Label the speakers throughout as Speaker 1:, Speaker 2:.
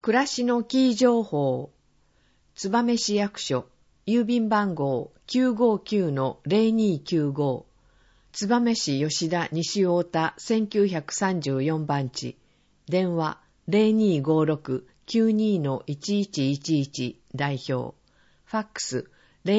Speaker 1: 暮らしのキー情報。燕市役所、郵便番号 959-0295。燕市吉田西太田1934番地。電話 0256-92-1111 代表。ファックス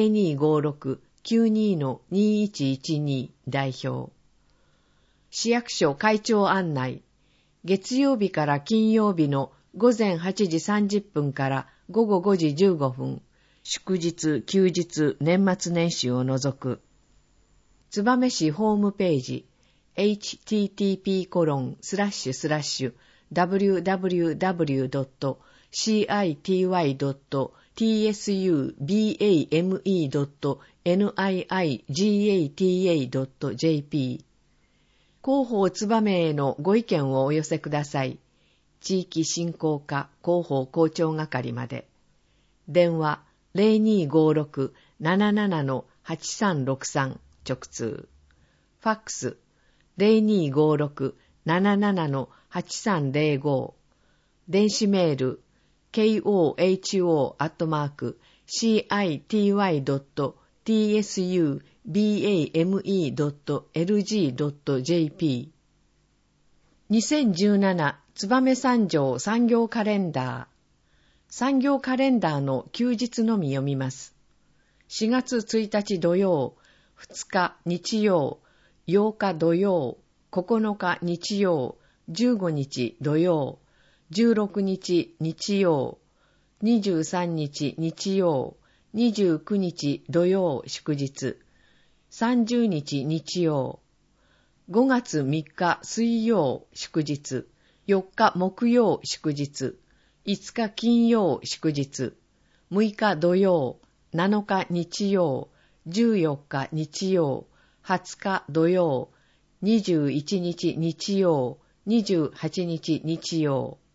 Speaker 1: 0256-92-2112 代表。市役所会長案内。月曜日から金曜日の午前8時30分から午後5時15分、祝日、休日、年末年始を除く。燕市ホームページ、http://www.city.tsuBAME.NIIGATA.jp 広報燕へのご意見をお寄せください。地域振興課広報広聴係まで。電話 0256-77-8363 直通。ファックス 0256-77-8305。電子メール koho@tsuBAME.lg.jp 2017燕三条産業カレンダー。産業カレンダーの休日のみ読みます。4月1日土曜、2日日曜、8日土曜、9日日曜、15日土曜、16日日曜、23日日曜、29日土曜祝日、30日日曜、5月3日水曜祝日、4日木曜祝日、5日金曜祝日、6日土曜、7日日曜、14日日曜、20日土曜、21日日曜、28日日曜。